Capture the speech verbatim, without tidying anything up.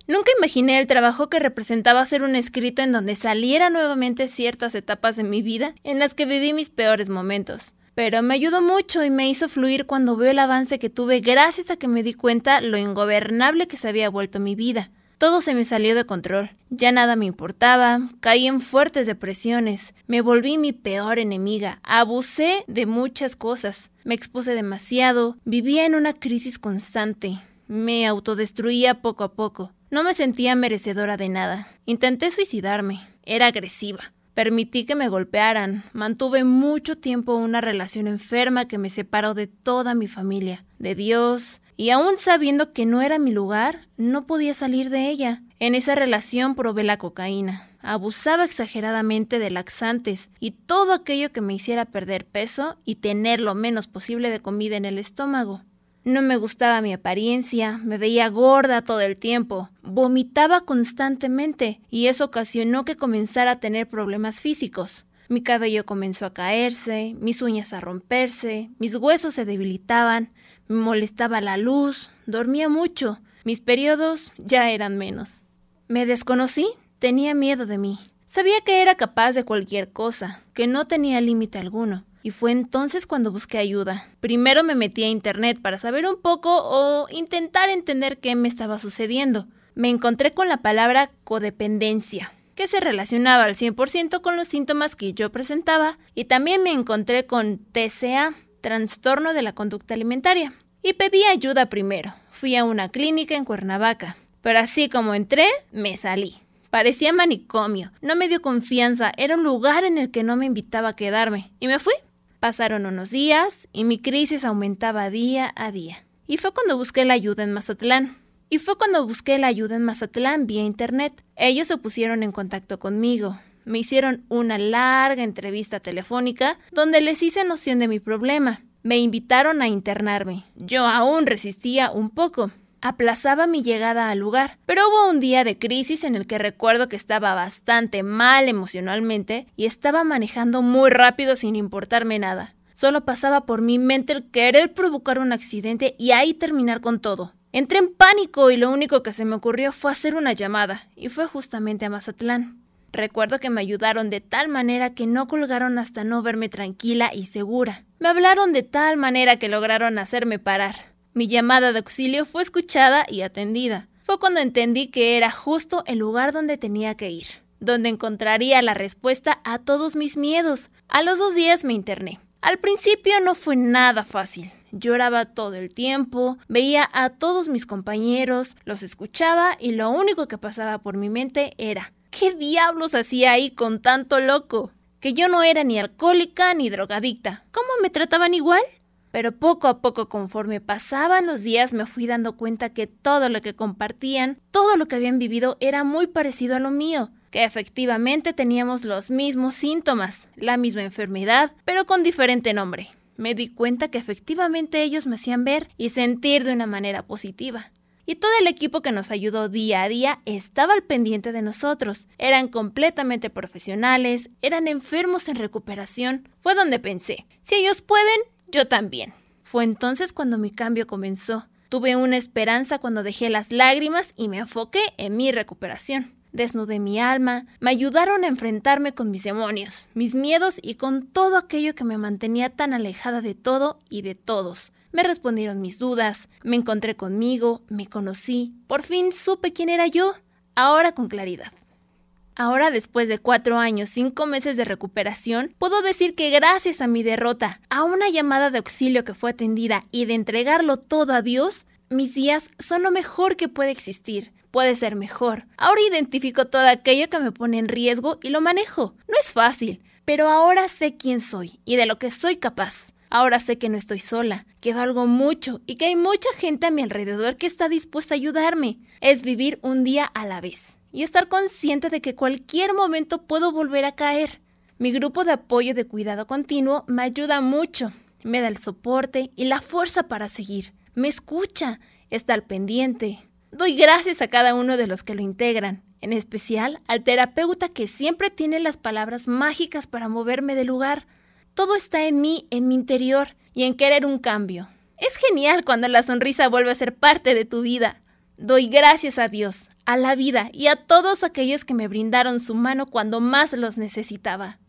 Nunca imaginé el trabajo que representaba hacer un escrito en donde saliera nuevamente ciertas etapas de mi vida en las que viví mis peores momentos. Pero me ayudó mucho y me hizo fluir cuando veo el avance que tuve gracias a que me di cuenta lo ingobernable que se había vuelto mi vida. Todo se me salió de control, ya nada me importaba, caí en fuertes depresiones, me volví mi peor enemiga, abusé de muchas cosas, me expuse demasiado, vivía en una crisis constante, me autodestruía poco a poco, no me sentía merecedora de nada, intenté suicidarme, era agresiva. Permití que me golpearan, mantuve mucho tiempo una relación enferma que me separó de toda mi familia, de Dios, y aún sabiendo que no era mi lugar, no podía salir de ella. En esa relación probé la cocaína, abusaba exageradamente de laxantes y todo aquello que me hiciera perder peso y tener lo menos posible de comida en el estómago. No me gustaba mi apariencia, me veía gorda todo el tiempo, vomitaba constantemente y eso ocasionó que comenzara a tener problemas físicos. Mi cabello comenzó a caerse, mis uñas a romperse, mis huesos se debilitaban, me molestaba la luz, dormía mucho, mis periodos ya eran menos. Me desconocí, tenía miedo de mí. Sabía que era capaz de cualquier cosa, que no tenía límite alguno. Y fue entonces cuando busqué ayuda. Primero me metí a internet para saber un poco o intentar entender qué me estaba sucediendo. Me encontré con la palabra codependencia, que se relacionaba al cien por ciento con los síntomas que yo presentaba, y también me encontré con T C A, trastorno de la conducta alimentaria. Y pedí ayuda primero. Fui a una clínica en Cuernavaca, pero así como entré, me salí. Parecía manicomio, no me dio confianza, era un lugar en el que no me invitaba a quedarme, y me fui. Pasaron unos días y mi crisis aumentaba día a día. Y fue cuando busqué la ayuda en Mazatlán. Y fue cuando busqué la ayuda en Mazatlán vía internet. Ellos se pusieron en contacto conmigo. Me hicieron una larga entrevista telefónica donde les hice noción de mi problema. Me invitaron a internarme. Yo aún resistía un poco. Aplazaba mi llegada al lugar, pero hubo un día de crisis en el que recuerdo que estaba bastante mal emocionalmente y estaba manejando muy rápido sin importarme nada. Solo pasaba por mi mente el querer provocar un accidente y ahí terminar con todo. Entré en pánico y lo único que se me ocurrió fue hacer una llamada, y fue justamente a Mazatlán. Recuerdo que me ayudaron de tal manera que no colgaron hasta no verme tranquila y segura. Me hablaron de tal manera que lograron hacerme parar. Mi llamada de auxilio fue escuchada y atendida. Fue cuando entendí que era justo el lugar donde tenía que ir, donde encontraría la respuesta a todos mis miedos. A los dos días me interné. Al principio no fue nada fácil. Lloraba todo el tiempo, veía a todos mis compañeros, los escuchaba y lo único que pasaba por mi mente era ¿qué diablos hacía ahí con tanto loco? Que yo no era ni alcohólica ni drogadicta. ¿Cómo me trataban igual? Pero poco a poco, conforme pasaban los días, me fui dando cuenta que todo lo que compartían, todo lo que habían vivido era muy parecido a lo mío, que efectivamente teníamos los mismos síntomas, la misma enfermedad, pero con diferente nombre. Me di cuenta que efectivamente ellos me hacían ver y sentir de una manera positiva. Y todo el equipo que nos ayudó día a día estaba al pendiente de nosotros. Eran completamente profesionales, eran enfermos en recuperación. Fue donde pensé, si ellos pueden, yo también. Fue entonces cuando mi cambio comenzó. Tuve una esperanza cuando dejé las lágrimas y me enfoqué en mi recuperación. Desnudé mi alma, me ayudaron a enfrentarme con mis demonios, mis miedos y con todo aquello que me mantenía tan alejada de todo y de todos. Me respondieron mis dudas, me encontré conmigo, me conocí, por fin supe quién era yo, ahora con claridad. Ahora, después de cuatro años, cinco meses de recuperación, puedo decir que gracias a mi derrota, a una llamada de auxilio que fue atendida y de entregarlo todo a Dios, mis días son lo mejor que puede existir. Puede ser mejor. Ahora identifico todo aquello que me pone en riesgo y lo manejo. No es fácil, pero ahora sé quién soy y de lo que soy capaz. Ahora sé que no estoy sola, que valgo mucho y que hay mucha gente a mi alrededor que está dispuesta a ayudarme. Es vivir un día a la vez y estar consciente de que cualquier momento puedo volver a caer. Mi grupo de apoyo de cuidado continuo me ayuda mucho, me da el soporte y la fuerza para seguir. Me escucha, está al pendiente. Doy gracias a cada uno de los que lo integran, en especial al terapeuta que siempre tiene las palabras mágicas para moverme del lugar. Todo está en mí, en mi interior y en querer un cambio. Es genial cuando la sonrisa vuelve a ser parte de tu vida. Doy gracias a Dios, a la vida y a todos aquellos que me brindaron su mano cuando más los necesitaba.